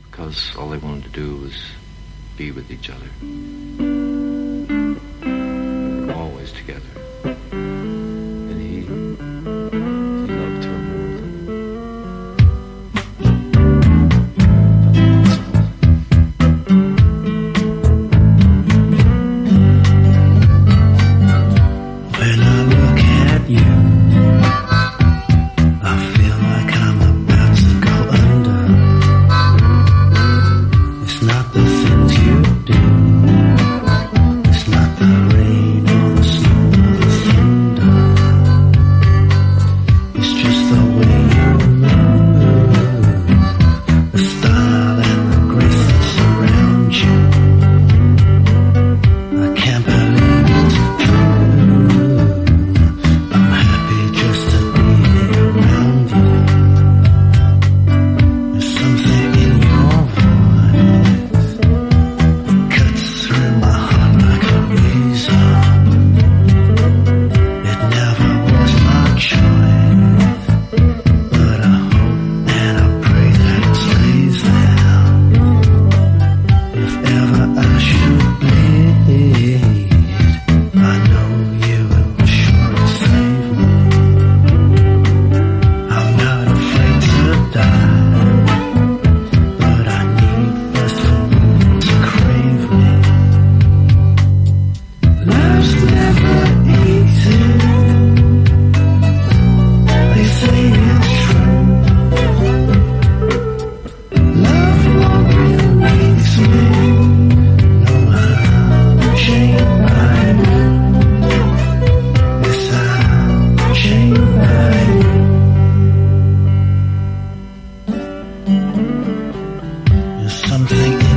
because all they wanted to do was be with each other. Always together. And he loved her more than when I look at you, I feel like I'm about to go under. It's not the things you do, it's not the rain or the snow or the thunder, it's just the way you move, the style and the grace that surround you. I can't believe it's true, I'm happy just to be around you. There's something in your voice, cuts through my heart like a razor. It never was my choice, but I hope and I pray that it stays there. If ever I should bleed, I know you will surely save me. I'm not afraid to die, but I need first for you to crave me. Love's never easy, they say it's true. Love won't release me, no, I'm chained by you. Yes, I'm chained by you. There's something